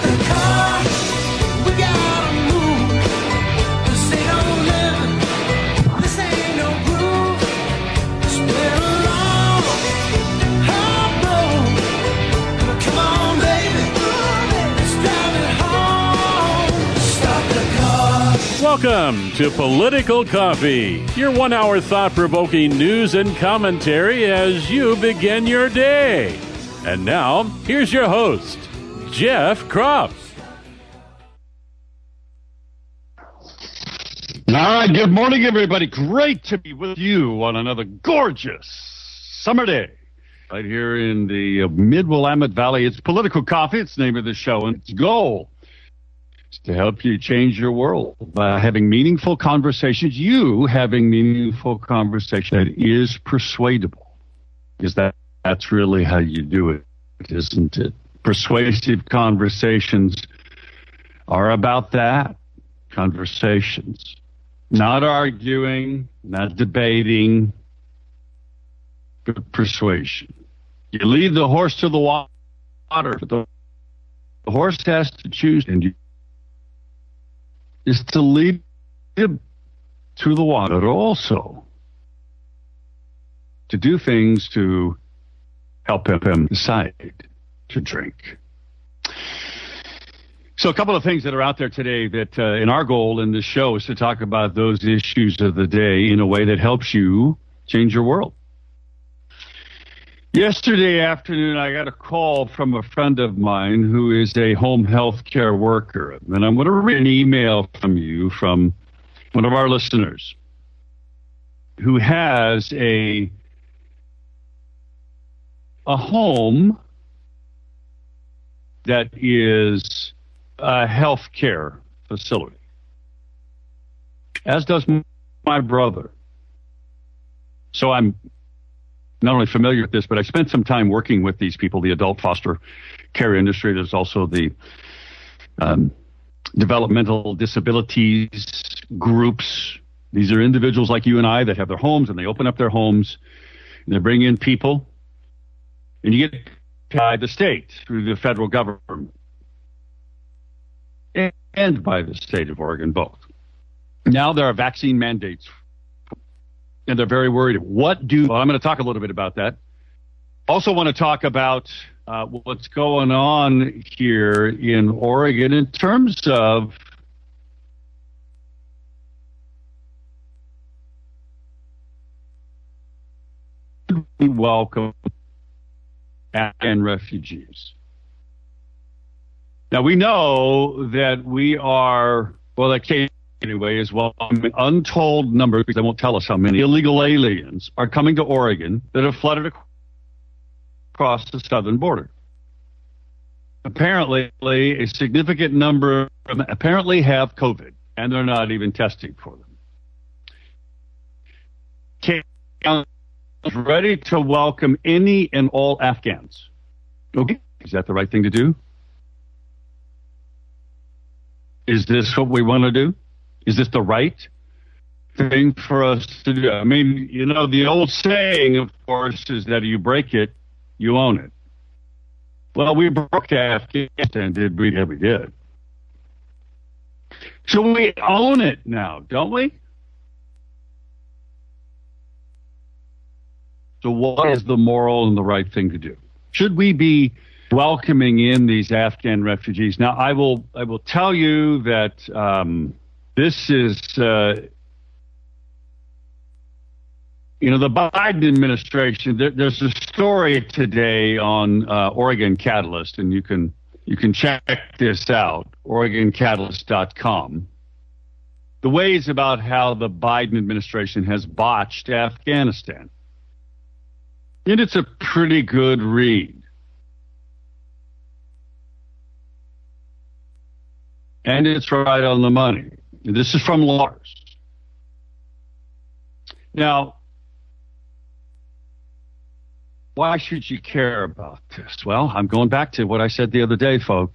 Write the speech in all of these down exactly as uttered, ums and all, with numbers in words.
the car. We gotta move. This ain't no living. This ain't no groove. It's been a long, hard road. Come on, baby. Let's drive it home. Start the car. Welcome to Political Coffee, your one-hour thought-provoking news and commentary as you begin your day. And now, here's your host, Jeff Kropf. All right, good morning, everybody. Great to be with you on another gorgeous summer day right here in the uh, Mid-Willamette Valley. It's Political Coffee. It's the name of the show, and its goal is to help you change your world by having meaningful conversations, you having meaningful conversation that is persuadable. Because that, that's really how you do it, isn't it? Persuasive conversations are about that. Conversations. Not arguing, not debating, but persuasion. You lead the horse to the water, but the, the horse has to choose, and you is to lead him to the water, but also to do things to help him decide to drink. So a couple of things that are out there today that uh, in our goal in this show is to talk about those issues of the day in a way that helps you change your world. Yesterday afternoon, I got a call from a friend of mine who is a home health care worker. And I'm going to read an email from you from one of our listeners who has a, a home that is a health care facility, as does my brother. So I'm not only familiar with this, but I spent some time working with these people, the adult foster care industry. There's also the um, developmental disabilities groups. These are individuals like you and I that have their homes, and they open up their homes, and they bring in people, and you get paid by the state through the federal government and by the state of Oregon, both. Now there are vaccine mandates, and they're very worried. What do, well, I'm going to talk a little bit about that. Also want to talk about uh, what's going on here in Oregon in terms of we welcome Afghan refugees. Now, we know that we are, well, that case anyway is well, untold numbers, because they won't tell us how many illegal aliens are coming to Oregon that have flooded across the southern border. Apparently, a significant number of them apparently have COVID, and they're not even testing for them. Canada is ready to welcome any and all Afghans. Okay, is that the right thing to do? Is this what we want to do? Is this the right thing for us to do? I mean, you know, the old saying, of course, is that you break it, you own it. Well, we broke Afghanistan, did we? Yeah, we did. So we own it now, don't we? So what is the moral and the right thing to do? Should we be welcoming in these Afghan refugees? Now, I will I will tell you that um, this is, uh, you know, the Biden administration. There, there's a story today on uh, Oregon Catalyst, and you can you can check this out, Oregon Catalyst dot com. The ways about how the Biden administration has botched Afghanistan. And it's a pretty good read. And it's right on the money. This is from Lars. Now, why should you care about this? Well, I'm going back to what I said the other day, folks.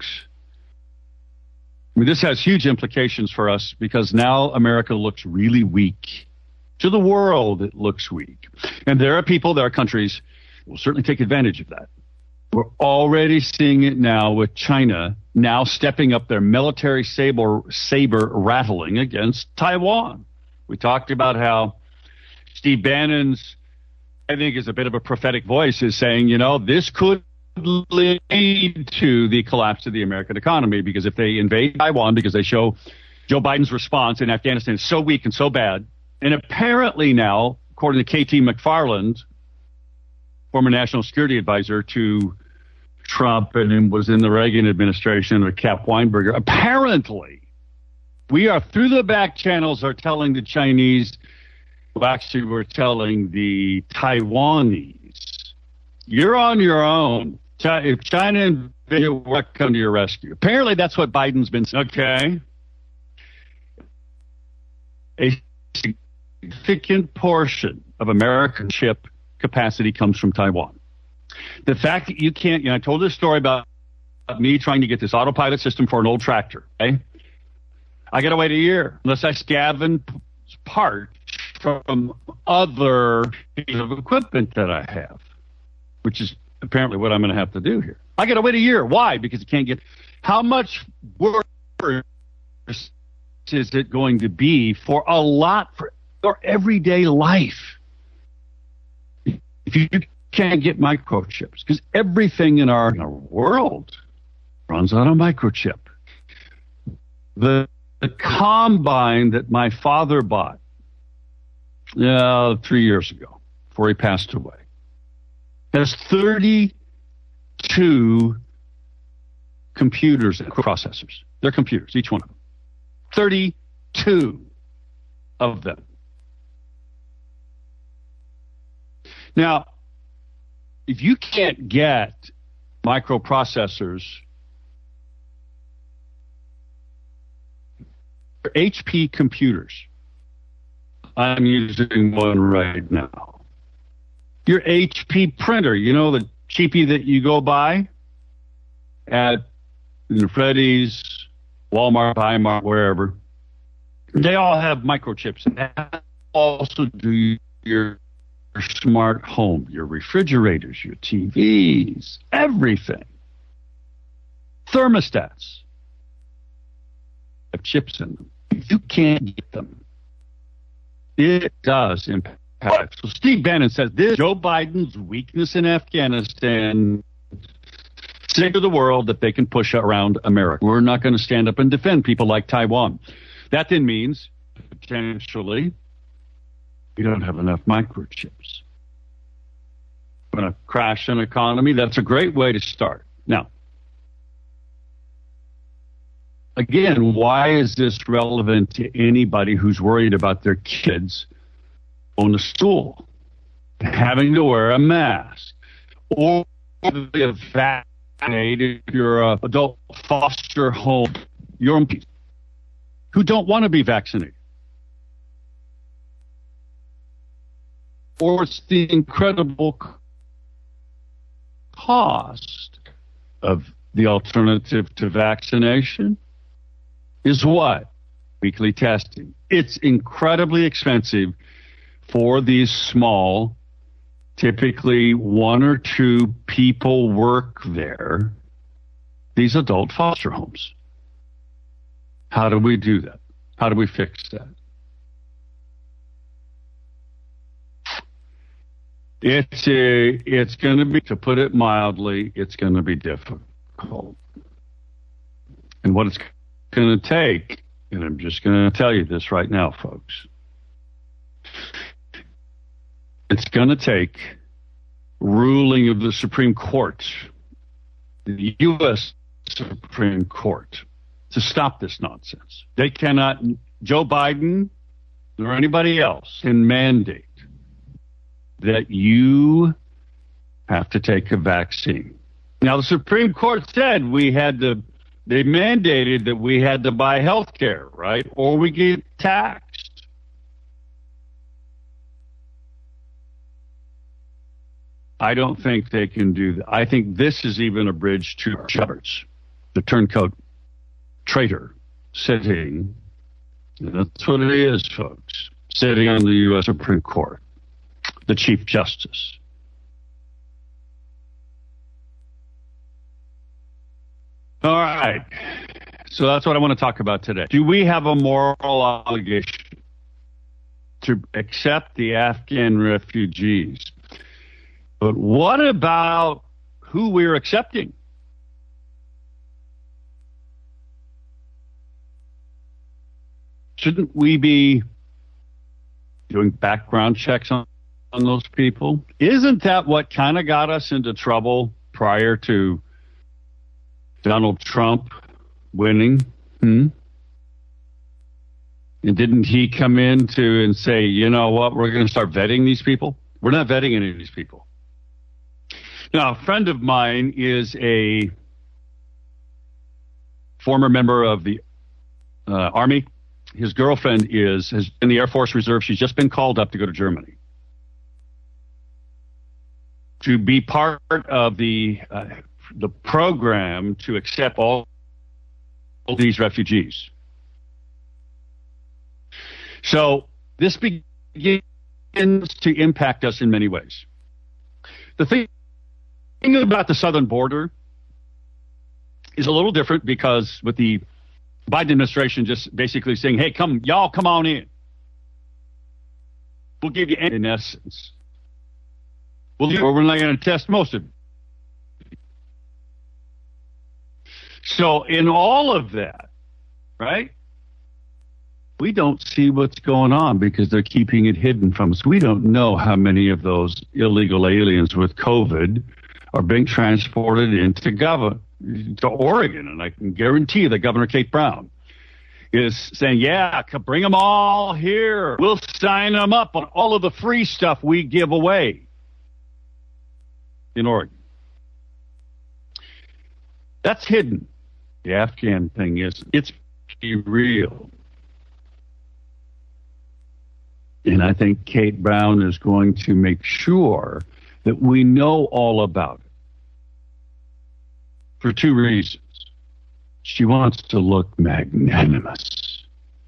I mean, this has huge implications for us because now America looks really weak. To the world, it looks weak. And there are people, there are countries that will certainly take advantage of that. We're already seeing it now with China now stepping up their military saber, saber rattling against Taiwan. We talked about how Steve Bannon's, I think, is a bit of a prophetic voice, is saying, you know, this could lead to the collapse of the American economy, because if they invade Taiwan, because they show Joe Biden's response in Afghanistan is so weak and so bad, and apparently now, according to K T McFarland, former national security advisor to Trump and was in the Reagan administration, or Cap Weinberger, apparently we are through the back channels are telling the Chinese, well, actually we're telling the Taiwanese, you're on your own. If China invade you, we'll come to your rescue. Apparently that's what Biden's been saying. Okay. A significant portion of American ship capacity comes from Taiwan. The fact that you can't, you know, I told this story about me trying to get this autopilot system for an old tractor. Okay? I got to wait a year unless I scavenge parts from other pieces of equipment that I have, which is apparently what I'm going to have to do here. I got to wait a year. Why? Because you can't get. How much worse is it going to be for a lot for your everyday life if you can't get microchips? Because everything in our, in our world runs on a microchip. The, the combine that my father bought uh, three years ago, before he passed away, has thirty-two computers and processors. They're computers, each one of them. thirty-two of them. Now, if you can't get microprocessors, H P computers, I'm using one right now. Your H P printer, you know, the cheapie that you go buy at Freddy's, Walmart, Walmart, wherever, they all have microchips. And that also do your smart home, your refrigerators, your T Vs, everything. Thermostats have chips in them. If you can't get them, it does impact. So Steve Bannon says this: Joe Biden's weakness in Afghanistan signal to the world that they can push around America. We're not going to stand up and defend people like Taiwan. That then means potentially we don't have enough microchips. We're going to crash an economy. That's a great way to start. Now, again, why is this relevant to anybody who's worried about their kids going to school, having to wear a mask, or be vaccinated if you're an adult foster home, your own people who don't want to be vaccinated? Or it's the incredible cost of the alternative to vaccination is what? Weekly testing. It's incredibly expensive for these small, typically one or two people work there, these adult foster homes. How do we do that? How do we fix that? It's a, it's going to be, to put it mildly, it's going to be difficult. And what it's going to take, and I'm just going to tell you this right now, folks, it's going to take ruling of the Supreme Court, the U S Supreme Court, to stop this nonsense. They cannot, Joe Biden or anybody else can mandate that you have to take a vaccine. Now, the Supreme Court said we had to, they mandated that we had to buy health care, right? Or we get taxed. I don't think they can do that. I think this is even a bridge to Roberts, the turncoat traitor, sitting, that's what it is, folks, sitting on the U S Supreme Court, the Chief Justice. All right. So that's what I want to talk about today. Do we have a moral obligation to accept the Afghan refugees? But what about who we're accepting? Shouldn't we be doing background checks on, on those people? Isn't that what kind of got us into trouble prior to Donald Trump winning? Hmm? And didn't he come in to and say, you know what, we're going to start vetting these people? We're not vetting any of these people. Now, a friend of mine is a former member of the uh, Army. His girlfriend is has in the Air Force Reserve. She's just been called up to go to Germany to be part of the uh, the program to accept all, all these refugees. So this begins to impact us in many ways. The thing about the southern border is a little different because with the Biden administration just basically saying, hey, come, y'all come on in. We'll give you, in essence, we'll do, we're not going to test most of it. So in all of that, right, we don't see what's going on because they're keeping it hidden from us. We don't know how many of those illegal aliens with COVID are being transported into Gov- to Oregon. And I can guarantee you that Governor Kate Brown is saying, yeah, bring them all here. We'll sign them up on all of the free stuff we give away in Oregon. That's hidden. The Afghan thing is, it's real. And I think Kate Brown is going to make sure that we know all about it for two reasons. She wants to look magnanimous.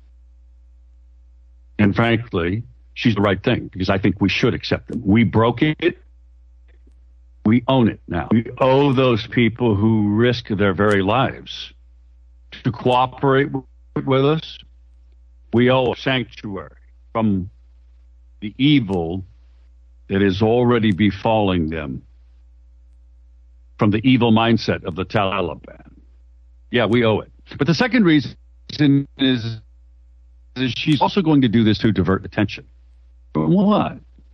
And frankly, she's the right thing because I think we should accept them. We broke it. We own it now. We owe those people who risk their very lives to cooperate with us. We owe a sanctuary from the evil that is already befalling them from the evil mindset of the Taliban. Yeah, we owe it. But the second reason is, is she's also going to do this to divert attention. From what?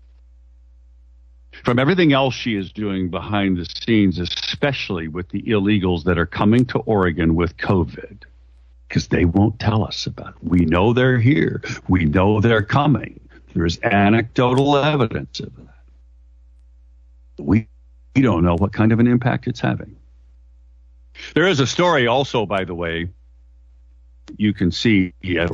From everything else she is doing behind the scenes, especially with the illegals that are coming to Oregon with COVID, because they won't tell us about it. We know they're here. We know they're coming. There's anecdotal evidence of that. We, we don't know what kind of an impact it's having. There is a story also, by the way, you can see at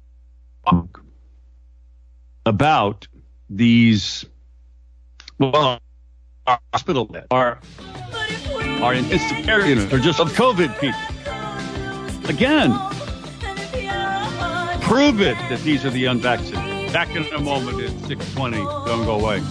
about these, well, our hospital beds are, are in intensive care units. They're just of COVID people. Again, prove it that these are the unvaccinated. Back in a moment at six twenty. Don't go away.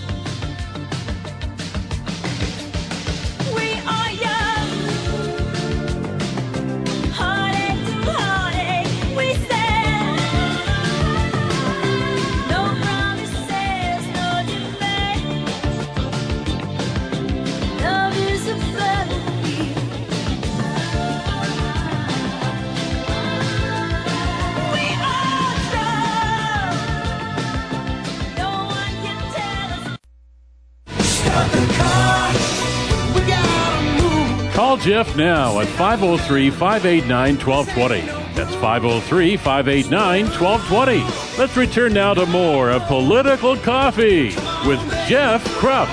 Call Jeff now at five oh three, five eight nine, one two two zero. That's five oh three, five eight nine, one two two zero. Let's return now to more of Political Coffee with Jeff Krupp.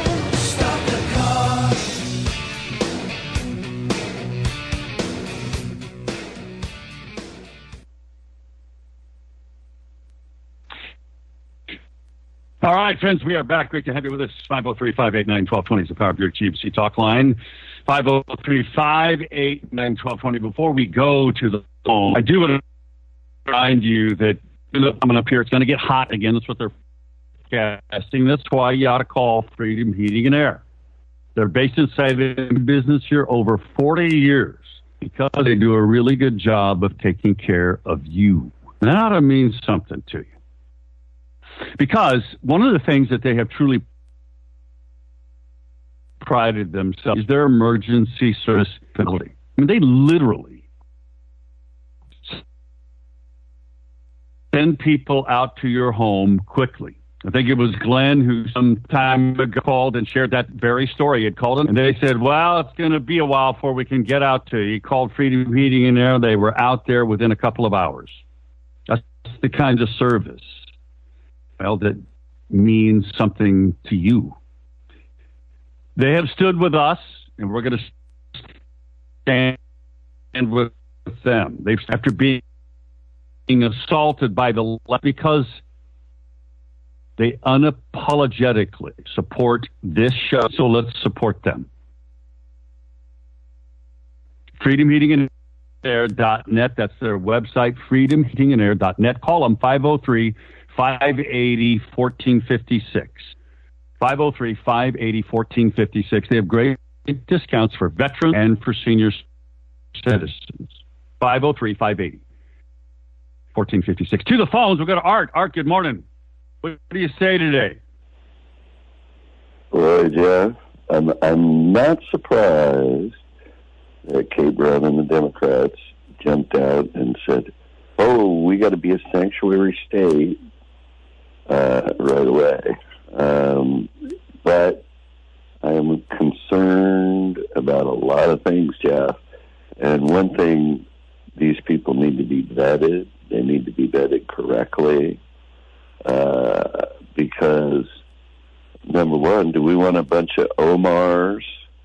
All right, friends, we are back. Great to have you with us. five oh three, five eight nine, one two two zero is the Power Buick G M C talk line. five oh three, five eight nine, one two two zero. Before we go to the phone, I do want to remind you that coming up here, it's going to get hot again. That's what they're forecasting. That's why you ought to call Freedom Heating and Air. They're based inside the business here over forty years. because they do a really good job of taking care of you. And that ought to mean something to you. Because one of the things that they have truly prided themselves is their emergency service facility. I mean, they literally send people out to your home quickly. I think it was Glenn who some time ago called and shared that very story. He had called them, and they said, well, it's going to be a while before we can get out to you. He called Freedom Heating and Air. They were out there within a couple of hours. That's the kind of service, well, that means something to you. They have stood with us, and we're going to stand with them. They've, after being assaulted by the left, because they unapologetically support this show, so let's support them. freedom heating and air dot net, that's their website, freedom heating and air dot net. Call them five oh three, five eight oh, one four five six. five oh three, five eight oh, one four five six. They have great discounts for veterans and for senior citizens. five oh three, five eight oh, one four five six. To the phones, we'll go to Art. Art, good morning. What do you say today? Well, Jeff, I'm, I'm not surprised that Kate Brown and the Democrats jumped out and said, oh, we got to be a sanctuary state uh, right away. Um, but I am concerned about a lot of things, Jeff. And one thing, these people need to be vetted. They need to be vetted correctly. Uh, because, number one, do we want a bunch of Omars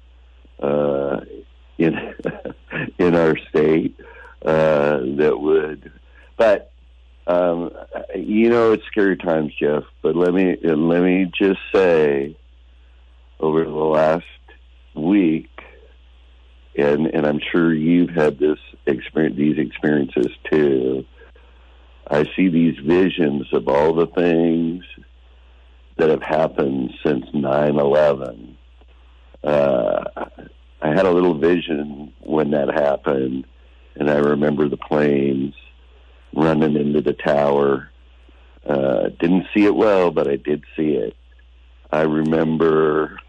uh, in in our state uh, that would... But, um, you know, it's scary times, Jeff, but let me let me just say, over the last week, and, and I'm sure you've had this experience, these experiences too, I see these visions of all the things that have happened since nine eleven. Uh, I had a little vision when that happened, and I remember the planes running into the tower. Uh, didn't see it well, but I did see it. I remember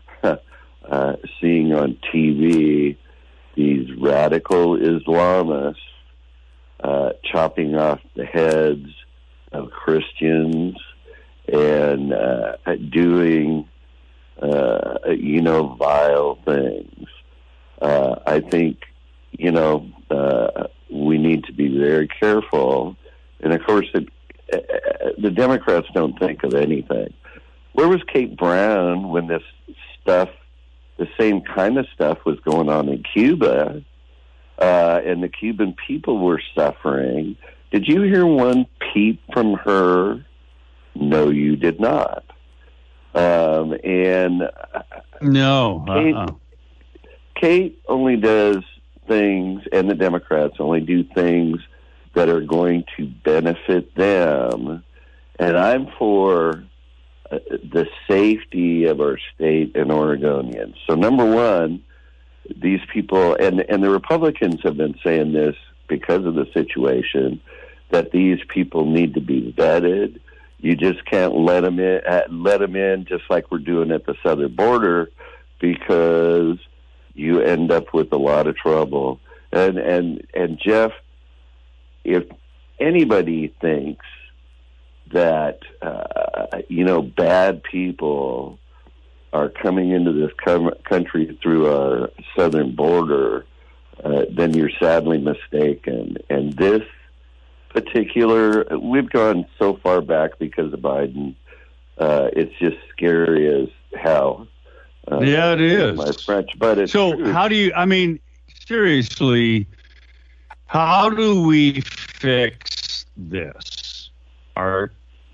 uh, seeing on T V these radical Islamists Uh, chopping off the heads of Christians and uh, doing, uh, you know, vile things. Uh, I think, you know, uh, we need to be very careful. And, of course, the, uh, the Democrats don't think of anything. Where was Kate Brown when this stuff, the same kind of stuff was going on in Cuba? Uh, and the Cuban people were suffering. Did you hear one peep from her? No, you did not. Um, and no, Kate, uh-uh. Kate only does things, and the Democrats only do things that are going to benefit them. And I'm for uh, the safety of our state and Oregonians. So, number one, these people, and, and the Republicans have been saying this because of the situation, that these people need to be vetted. You just can't let them in, let them in just like we're doing at the southern border, because you end up with a lot of trouble. And, and, and Jeff, if anybody thinks that, uh, you know, bad people are coming into this com- country through our southern border, uh, then you're sadly mistaken. And this particular, we've gone so far back because of Biden. Uh, it's just scary as hell. Uh, yeah, it is. My French, but it's so. true. How do you? I mean, seriously, how do we fix this? Art?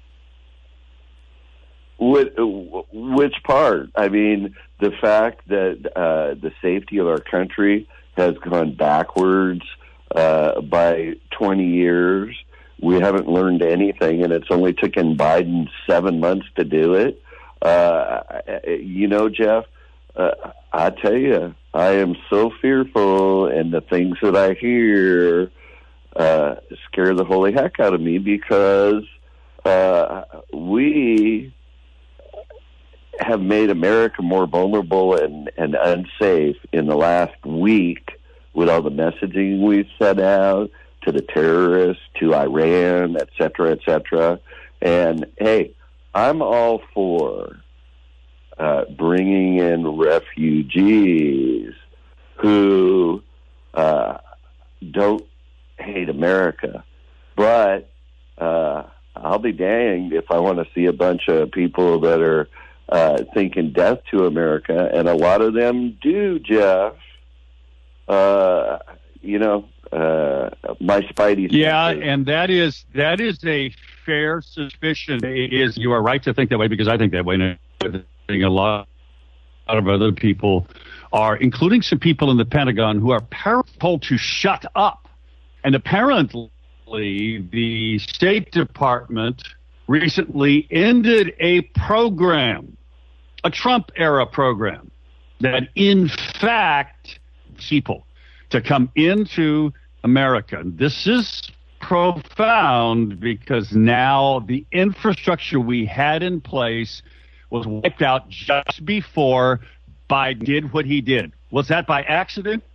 Which, which part? I mean, the fact that uh, the safety of our country has gone backwards uh, by twenty years. We haven't learned anything, and it's only taken Biden seven months to do it. Uh, you know, Jeff, uh, I tell you, I am so fearful, and the things that I hear uh, scare the holy heck out of me because uh, we have made America more vulnerable and, and unsafe in the last week with all the messaging we've sent out to the terrorists, to Iran, et cetera, et cetera. And, hey, I'm all for uh, bringing in refugees who uh, don't hate America. But uh, I'll be danged if I want to see a bunch of people that are uh, thinking death to America, and a lot of them do, Jeff. Uh, you know, uh, my spidey. Yeah, senses. and that is that is a fair suspicion. It is. You are right to think that way because I think that way. And I think a lot, a lot of other people are, including some people in the Pentagon who are told to shut up. And apparently, the State Department recently ended a program, a Trump-era program, that in fact people to come into America. This is profound because now the infrastructure we had in place was wiped out just before Biden did what he did. Was that by accident?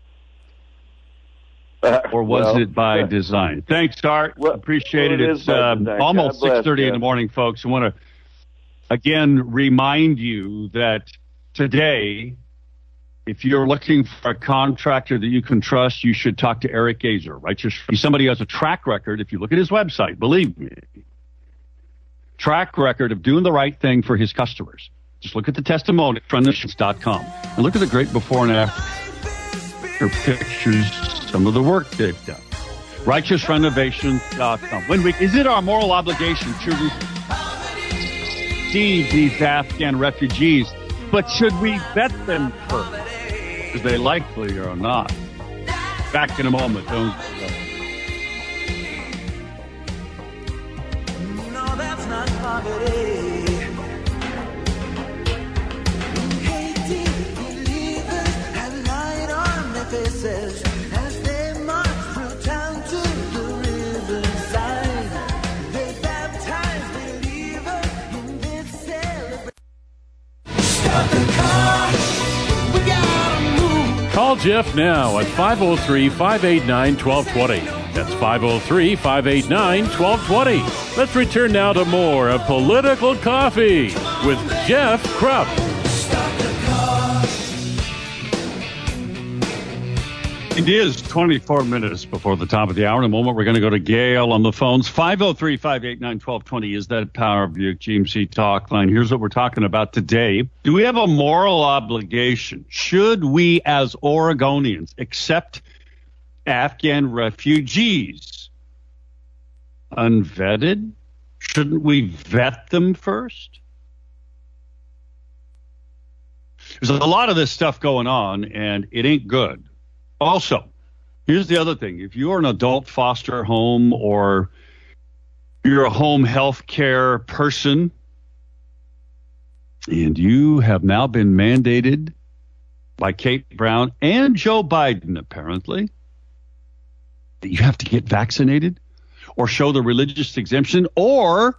Uh, Or was well, it by design? Thanks, Art. Well, Appreciate well, it. it It's is by uh, design. almost God bless six thirty in you. the morning, folks. I want to, again, remind you that today, if you're looking for a contractor that you can trust, you should talk to Eric Gazer, right? Just he's somebody who has a track record. If you look at his website, believe me, track record of doing the right thing for his customers. Just look at the testimony at friendnations dot com and look at the great before and after pictures, some of the work they've done. righteous renovations dot com. When we, is it our moral obligation to receive these Afghan refugees? But should we vet them first? Because they likely are not. Back in a moment. Don't. No, that's not poverty. Hating believers have light on their faces as they march through town to the riverside. They baptize believers in this celebration. Stop the car. We gotta move. Call Jeff now at five oh three, five eight nine, one two two zero. That's five oh three, five eight nine, one two two zero. Let's return now to more of Political Coffee with Jeff Krupp. It is twenty-four minutes before the top of the hour. In a moment, we're going to go to Gail on the phones. five oh three, five eight nine, one two two zero is that Power Buick G M C talk line. Here's what we're talking about today. Do we have a moral obligation? Should we, as Oregonians, accept Afghan refugees unvetted? Shouldn't we vet them first? There's a lot of this stuff going on, and it ain't good. Also, here's the other thing. If you're an adult foster home or you're a home health care person and you have now been mandated by Kate Brown and Joe Biden, apparently, that you have to get vaccinated or show the religious exemption, or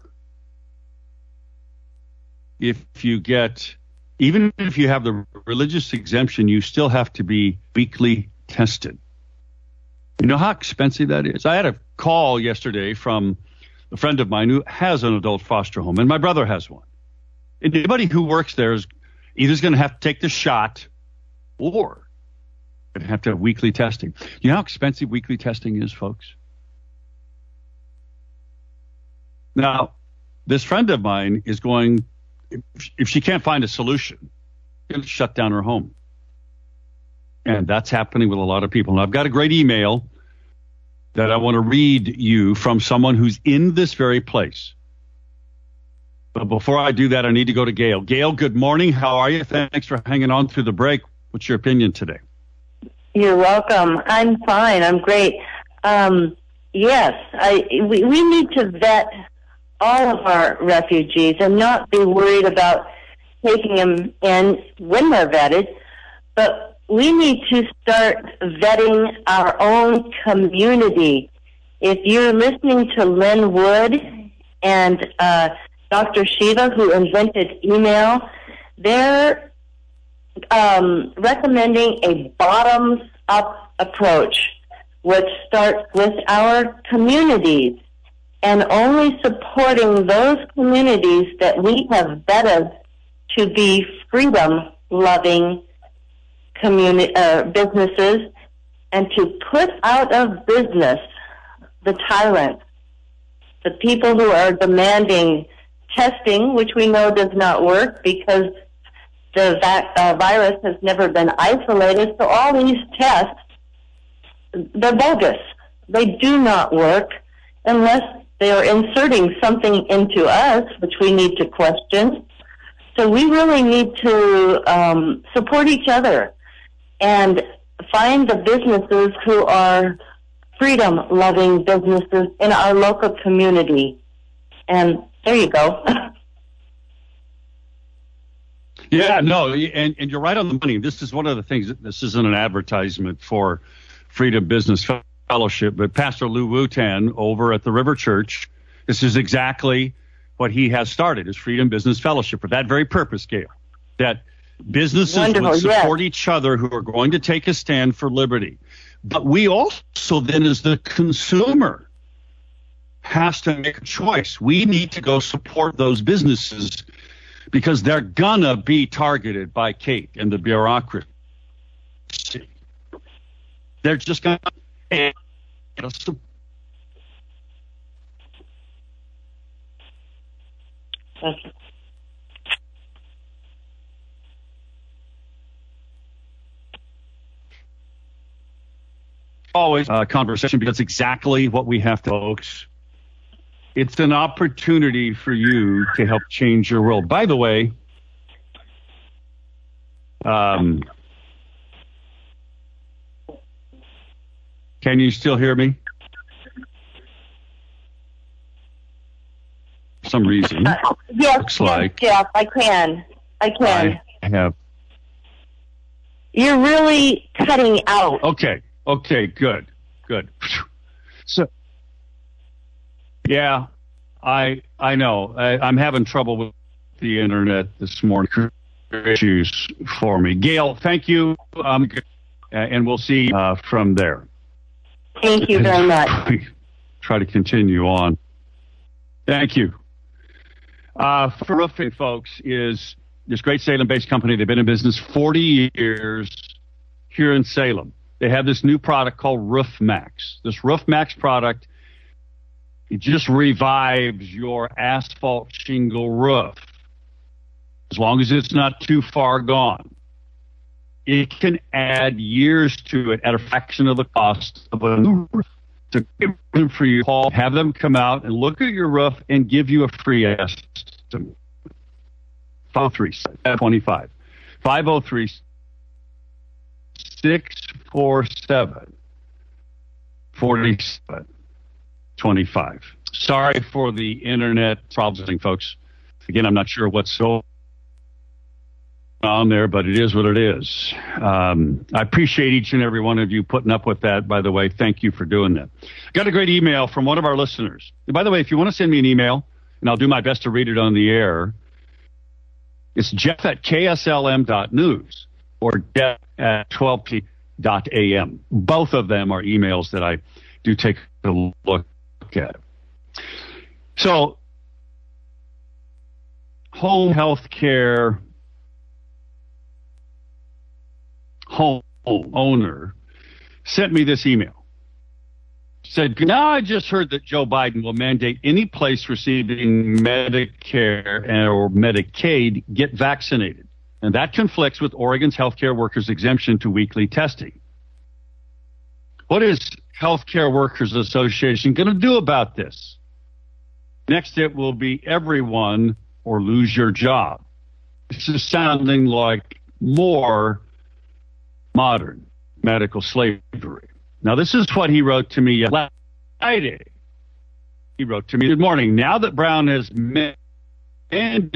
if you get, even if you have the religious exemption, you still have to be weekly tested. You know how expensive that is? I had a call yesterday from a friend of mine who has an adult foster home, and my brother has one. Anybody who works there is either going to have to take the shot or going to have to have weekly testing. You know how expensive weekly testing is, folks? Now, this friend of mine is going, if, if she can't find a solution, she's going to shut down her home. And that's happening with a lot of people. And I've got a great email that I want to read you from someone who's in this very place. But before I do that, I need to go to Gail. Gail, good morning. How are you? Thanks for hanging on through the break. What's your opinion today? You're welcome. I'm fine. I'm great. Um, yes, I, we, we need to vet all of our refugees and not be worried about taking them in when they're vetted, but we need to start vetting our own community. If you're listening to Lynn Wood and uh, Doctor Shiva, who invented email, they're um, recommending a bottoms-up approach, which starts with our communities and only supporting those communities that we have vetted to be freedom-loving communi- uh, businesses, and to put out of business the tyrants, the people who are demanding testing, which we know does not work because the vac- uh, virus has never been isolated. So all these tests, they're bogus. They do not work unless they are inserting something into us, which we need to question. So we really need to um, support each other and find the businesses who are freedom-loving businesses in our local community. And there you go. Yeah, no, and, and you're right on the money. This is one of the things, this isn't an advertisement for Freedom Business Fellowship, but Pastor Lou Wutan over at the River Church, this is exactly what he has started, is Freedom Business Fellowship, for that very purpose, Gail, that businesses Wonderful, would support yes. each other who are going to take a stand for liberty. But we also then, as the consumer, has to make a choice. We need to go support those businesses because they're gonna be targeted by Kate and the bureaucracy. They're just gonna Okay. always a conversation because exactly what we have to, folks. It's an opportunity for you to help change your world. By the way, um, can you still hear me? For some reason. Uh, yes, Looks yes, like Jeff, I can. I can. I have. You're really cutting out. Okay. Okay. Good. Good. So, yeah, I I know. I, I'm having trouble with the internet this morning. Issues for me. Gail, thank you. Um, and we'll see uh, from there. Thank you very much. Try to continue on. Thank you. Uh, for roofing, folks, is this great Salem-based company. They've been in business forty years here in Salem. They have this new product called Roof Max. This Roof Max product, it just revives your asphalt shingle roof. As long as it's not too far gone. It can add years to it at a fraction of the cost of a new roof. So for you, Paul, have them come out and look at your roof and give you a free estimate. five oh three, twenty-five. five oh three, six four seven, four seven, twenty-five. Sorry for the internet problems, folks. Again, I'm not sure what's so on there, but it is what it is. Um, I appreciate each and every one of you putting up with that, by the way. Thank you for doing that. Got a great email from one of our listeners. And by the way, if you want to send me an email, and I'll do my best to read it on the air, it's Jeff at K S L M dot news or Jeff at twelve p dot a m. Both of them are emails that I do take a look at. So, home health care home owner sent me this email. Said, now I just heard that Joe Biden will mandate any place receiving Medicare or Medicaid get vaccinated. And that conflicts with Oregon's healthcare workers' exemption to weekly testing. What is Healthcare Workers Association going to do about this? Next, it will be everyone or lose your job. This is sounding like more modern medical slavery. Now, this is what he wrote to me last Friday. He wrote to me, good morning. Now that Brown has mandated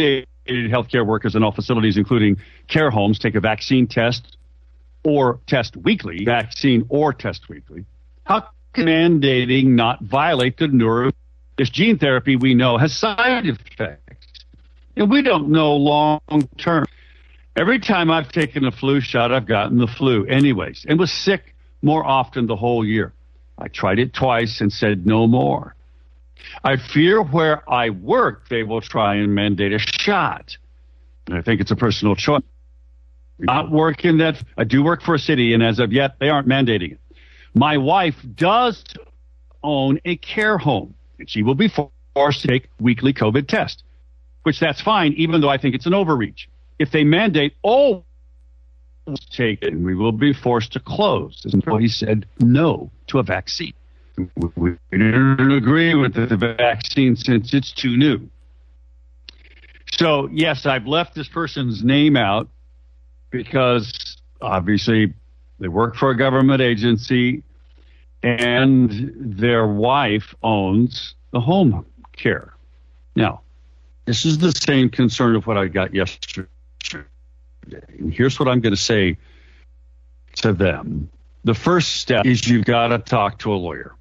healthcare workers in all facilities, including care homes, take a vaccine test or test weekly, vaccine or test weekly. How can mandating not violate the neuro? This gene therapy we know has side effects, and we don't know long term. Every time I've taken a flu shot, I've gotten the flu anyways, and was sick more often the whole year. I tried it twice and said no more. I fear where I work, they will try and mandate a shot. And I think it's a personal choice. Not working that, I do work for a city, and as of yet, they aren't mandating it. My wife does own a care home, and she will be forced to take weekly COVID tests, which that's fine, even though I think it's an overreach. If they mandate all take it, we will be forced to close. And so he said no to a vaccine. We didn't agree with the vaccine since it's too new. So, yes, I've left this person's name out because obviously they work for a government agency and their wife owns the home care. Now, this is the same concern of what I got yesterday. And here's what I'm going to say to them. The first step is you've got to talk to a lawyer.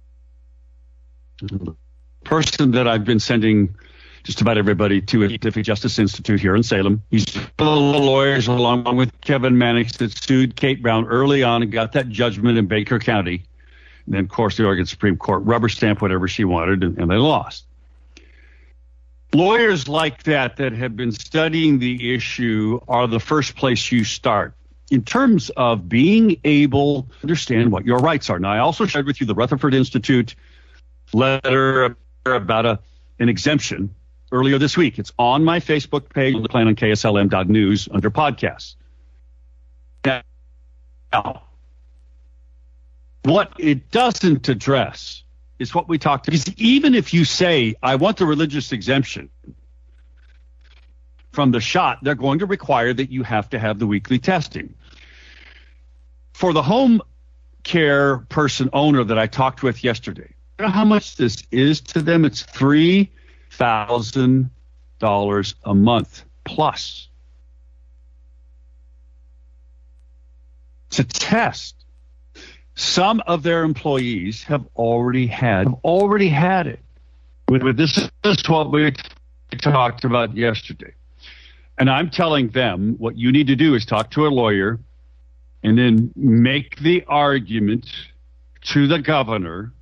The person that I've been sending just about everybody to at the Pacific Justice Institute here in Salem. He's one of the lawyers along with Kevin Mannix that sued Kate Brown early on and got that judgment in Baker County. And then, of course, the Oregon Supreme Court rubber stamped whatever she wanted, and, and they lost. Lawyers like that that have been studying the issue are the first place you start in terms of being able to understand what your rights are. Now, I also shared with you the Rutherford Institute letter about a, an exemption earlier this week. It's on my Facebook page, on the plan on K S L M dot news under podcasts. Now, what it doesn't address is what we talked about. Because even if you say, I want the religious exemption from the shot, they're going to require that you have to have the weekly testing. For the home care person owner that I talked with yesterday, you know how much this is to them? It's three thousand dollars a month plus to test. Some of their employees have already had have already had it. But this is what we talked about yesterday. And I'm telling them what you need to do is talk to a lawyer and then make the argument to the governor.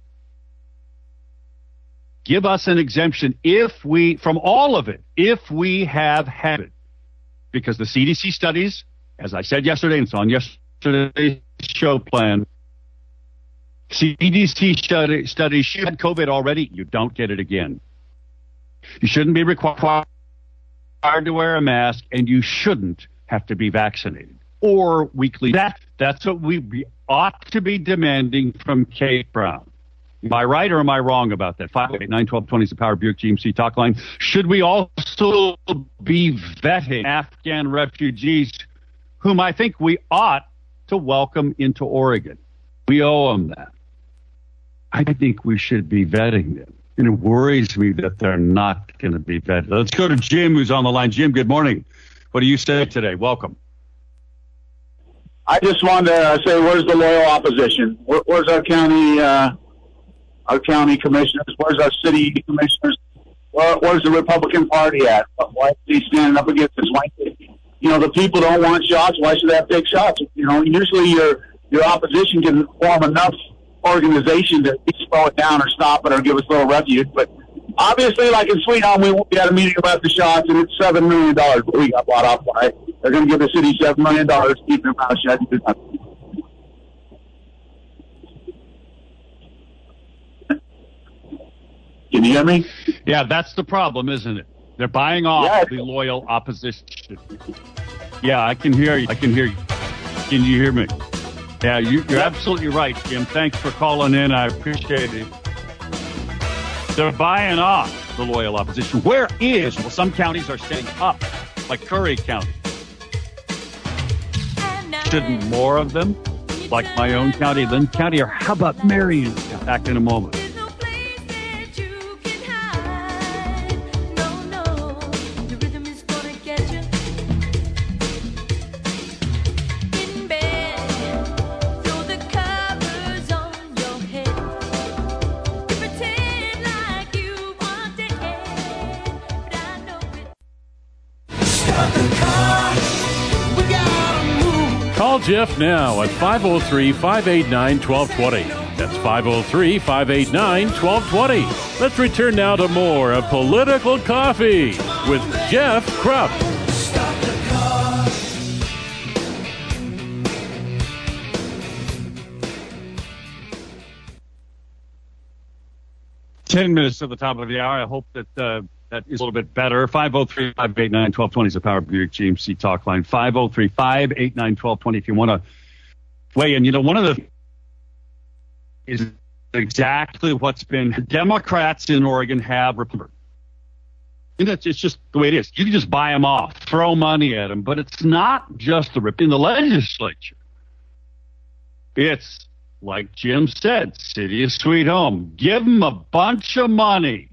Give us an exemption if we, from all of it, if we have had it. Because the C D C studies, as I said yesterday, and it's on yesterday's show plan, C D C study, studies, you had COVID already, you don't get it again. You shouldn't be required to wear a mask, and you shouldn't have to be vaccinated or weekly. That, that's what we be, ought to be demanding from Kate Brown. Am I right or am I wrong about that? five eight nine, one two two zero is the Power Buick G M C talk line. Should we also be vetting Afghan refugees whom I think we ought to welcome into Oregon? We owe them that. I think we should be vetting them. And it worries me that they're not going to be vetted. Let's go to Jim, who's on the line. Jim, good morning. What do you say today? Welcome. I just wanted to say, where's the loyal opposition? Where, where's our county, uh, our county commissioners? Where's our city commissioners? Where, where's the Republican Party at? Why is he standing up against this? Why, you know, the people don't want shots. Why should they have to take shots? You know, usually your your opposition can form enough organization to slow it down or stop it or give us a little refuge. But obviously, like in Sweet Home, we, we had a meeting about the shots, and it's seven million dollars that we got bought off by. They're going to give the city seven million dollars to keep their mouth shut. Can you hear me? Yeah, that's the problem, isn't it? They're buying off Yeah. the loyal opposition. Yeah, I can hear you. I can hear you. Can you hear me? Yeah, you, you're absolutely right, Jim. Thanks for calling in. I appreciate it. They're buying off the loyal opposition. Where is? Well, some counties are staying up, like Curry County. Shouldn't more of them, like my own county, Lynn County, or how about Marion? Back in a moment. Call Jeff now at five oh three, five eight nine, one two two zero. That's five oh three, five eight nine, one two two zero. Let's return now to more of Political Coffee with Jeff Krupp. Stop the car. Ten minutes to the top of the hour. I hope that uh, that is a little bit better. five oh three, five eight nine, one two two zero is the Power Buick G M C talk line. five oh three, five eight nine, one two two zero if you want to weigh in. You know, one of the is exactly what's been Democrats in Oregon have remembered. And it's, it's just the way it is. You can just buy them off, throw money at them, but it's not just the rip in the legislature. It's like Jim said, city is sweet home. Give them a bunch of money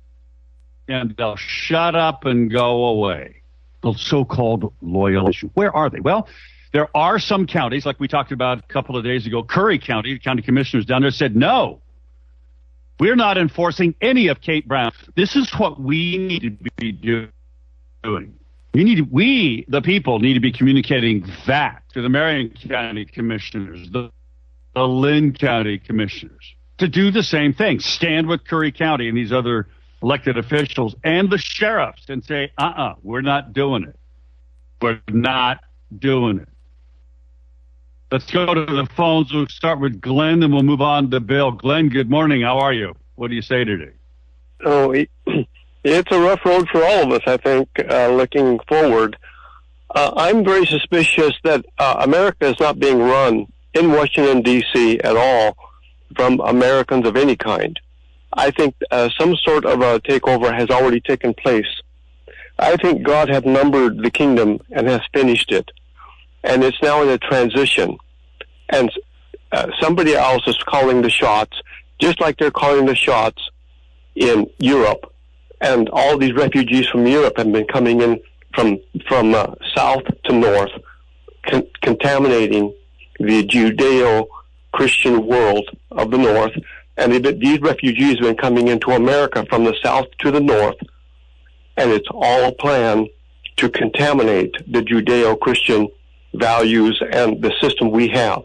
and they'll shut up and go away. The so-called loyal issue. Where are they? Well, there are some counties, like we talked about a couple of days ago. Curry County, the county commissioners down there said, no, we're not enforcing any of Kate Brown. This is what we need to be doing. We need, we, the people, need to be communicating that to the Marion County commissioners, the, the Lynn County commissioners, to do the same thing. Stand with Curry County and these other elected officials and the sheriffs and say, uh-uh, we're not doing it. We're not doing it. Let's go to the phones. We'll start with Glenn, and we'll move on to Bill. Glenn, good morning. How are you? What do you say today? Oh, it's a rough road for all of us, I think, uh, looking forward. Uh, I'm very suspicious that uh, America is not being run in Washington, D C at all from Americans of any kind. I think uh, some sort of a takeover has already taken place. I think God has numbered the kingdom and has finished it. And it's now in a transition. And uh, somebody else is calling the shots, just like they're calling the shots in Europe. And all these refugees from Europe have been coming in from from uh, south to north, con- contaminating the Judeo-Christian world of the north. And they've been, these refugees have been coming into America from the south to the north. And it's all planned to contaminate the Judeo-Christian values and the system we have.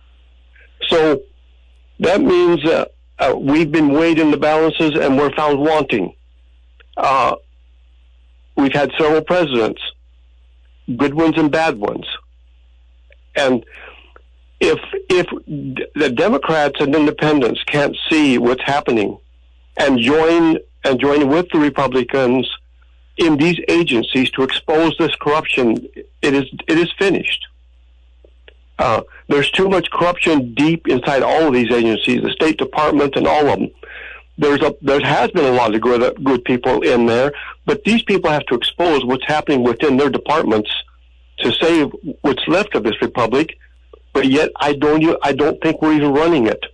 So that means uh, uh, we've been weighed in the balances and we're found wanting. Uh, we've had several presidents, good ones and bad ones. And if if the Democrats and independents can't see what's happening and join and join with the Republicans in these agencies to expose this corruption, it is it is finished. Uh, there's too much corruption deep inside all of these agencies, the State Department and all of them. There's a there has been a lot of good good people in there, but these people have to expose what's happening within their departments to save what's left of this republic. But yet, I don't I don't think we're even running it.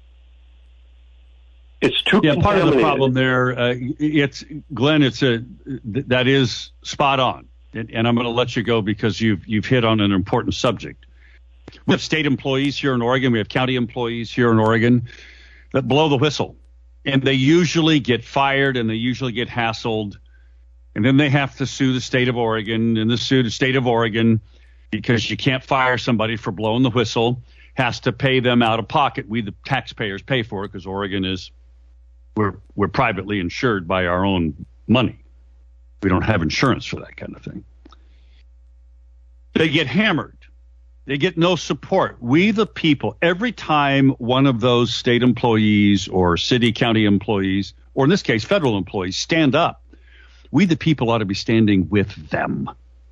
It's too yeah. Part of the problem there, uh, it's Glenn. It's a th- that is spot on, and, and I'm going to let you go because you've you've hit on an important subject. We have state employees here in Oregon. We have county employees here in Oregon that blow the whistle, and they usually get fired and they usually get hassled, and then they have to sue the state of Oregon, and the sue the state of Oregon because you can't fire somebody for blowing the whistle, has to pay them out of pocket. We the taxpayers pay for it because Oregon is. We're we're privately insured by our own money. We don't have insurance for that kind of thing. They get hammered. They get no support. We, the people, every time one of those state employees or city, county employees, or in this case, federal employees, stand up, we, the people, ought to be standing with them.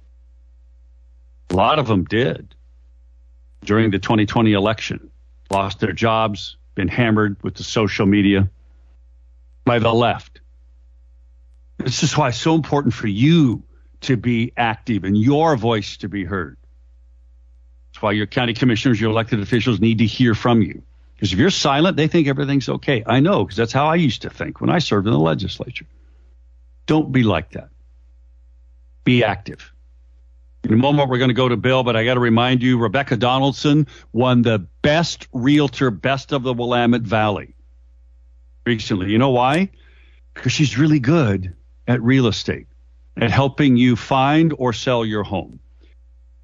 A lot of them did during the twenty twenty election. Lost their jobs, been hammered with the social media by the left. This is why it's so important for you to be active and your voice to be heard. That's why your county commissioners, your elected officials need to hear from you. Because if you're silent, they think everything's okay. I know, because that's how I used to think when I served in the legislature. Don't be like that. Be active. In a moment, we're going to go to Bill, but I got to remind you, Rebecca Donaldson won the best realtor, best of the Willamette Valley recently. You know why? Because she's really good at real estate, at helping you find or sell your home.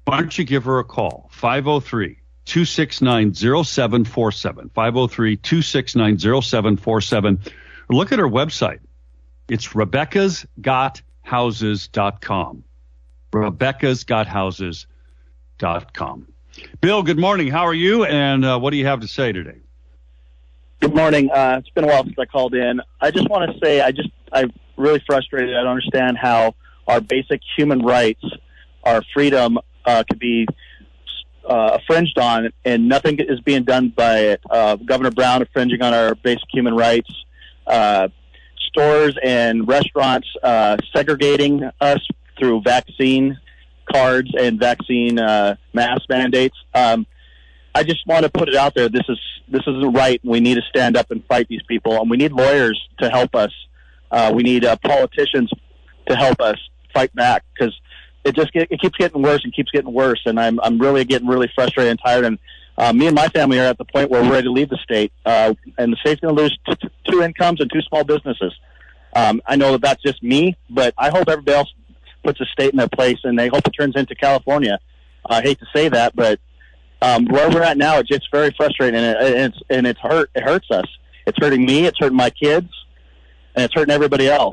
why don't you give her a call? five oh three, two six nine, oh seven four seven. five oh three, two six nine, oh seven four seven. Or look at her website. It's Rebecca's Got Houses dot com. Rebecca's Got Houses dot com. Bill, good morning. How are you? And uh, what do you have to say today? Good morning. Uh, it's been a while since I called in. I just want to say I just, I'm really frustrated. I don't understand how our basic human rights, our freedom, uh, could be uh, infringed on, and nothing is being done by it. Uh, Governor Brown infringing on our basic human rights. Uh, stores and restaurants uh, segregating us through vaccine cards and vaccine uh, mask mandates. Um, I just want to put it out there. This is this isn't right. We need to stand up and fight these people, and we need lawyers to help us. Uh, we need uh, politicians to help us fight back, because it just get, it keeps getting worse and keeps getting worse. And I'm I'm really getting really frustrated and tired. And uh, me and my family are at the point where we're ready to leave the state, uh, and the state's going to lose t- t- two incomes and two small businesses. Um, I know that that's just me, but I hope everybody else puts a state in their place, and they hope it turns into California. Uh, I hate to say that, but um, where we're at now, it's very frustrating, and, it, and it's and it's hurt. It hurts us. It's hurting me. It's hurting my kids, and it's hurting everybody else.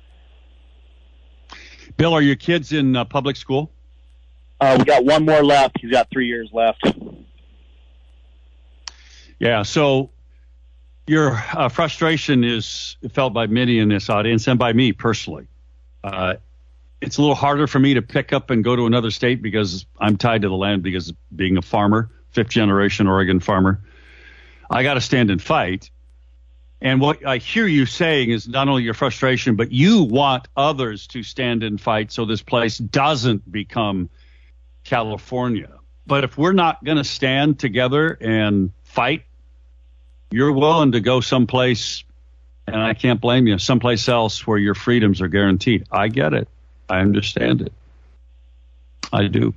Bill, are your kids in uh, public school? Uh, we got one more left. He's got three years left. Yeah. So your uh, frustration is felt by many in this audience and by me personally. Uh, It's a little harder for me to pick up and go to another state because I'm tied to the land because of being a farmer, fifth generation Oregon farmer. I got to stand and fight. And what I hear you saying is not only your frustration, but you want others to stand and fight so this place doesn't become California. But if we're not going to stand together and fight, you're willing to go someplace, and I can't blame you, someplace else where your freedoms are guaranteed. I get it. I understand it. I do.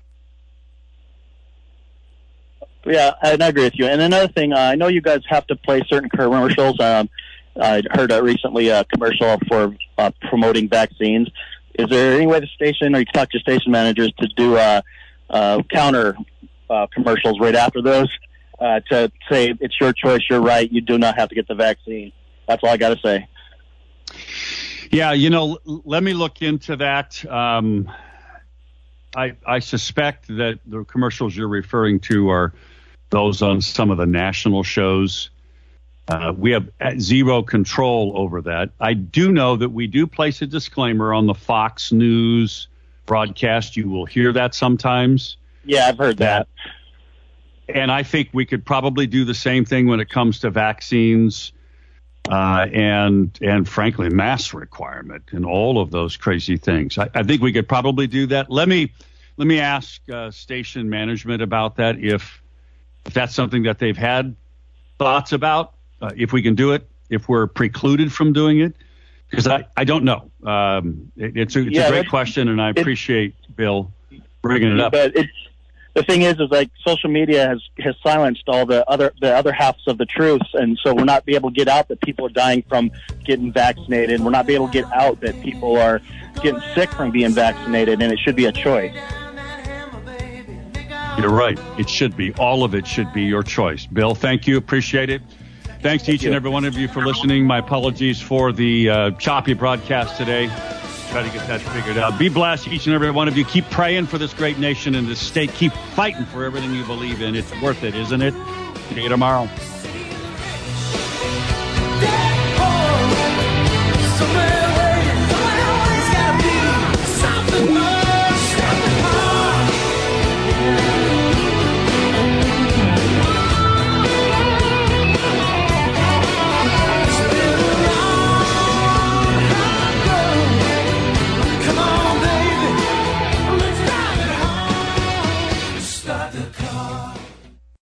Yeah, and I agree with you. And another thing, uh, I know you guys have to play certain commercials. Um, I heard uh, recently a commercial for uh, promoting vaccines. Is there any way the station, or you can talk to station managers, to do uh, uh, counter uh, commercials right after those uh, to say it's your choice, you're right, you do not have to get the vaccine? That's all I got to say. Yeah, you know, l- let me look into that. Um, I, I suspect that the commercials you're referring to are those on some of the national shows. Uh, we have zero control over that. I do know that we do place a disclaimer on the Fox News broadcast. You will hear that sometimes. Yeah, I've heard that. And I think we could probably do the same thing when it comes to vaccines. Uh, and and frankly, mask requirement and all of those crazy things. I, I think we could probably do that. Let me let me ask uh, station management about that, if if that's something that they've had thoughts about, uh, if we can do it, if we're precluded from doing it, because I, I don't know. Um, it, it's a, it's yeah, a great question, and I appreciate Bill bringing it up. But it's, the thing is, is like social media has, has silenced all the other the other halves of the truths, and so we're not be able to get out that people are dying from getting vaccinated. We're not be able to get out that people are getting sick from being vaccinated, and it should be a choice. You're right. It should be. All of it should be your choice. Bill, thank you. Appreciate it. Thanks to each and every one of you for listening. My apologies for the uh, choppy broadcast today. Try to get that figured out. Be blessed, each and every one of you. Keep praying for this great nation and this state. Keep fighting for everything you believe in. It's worth it, isn't it? See you tomorrow.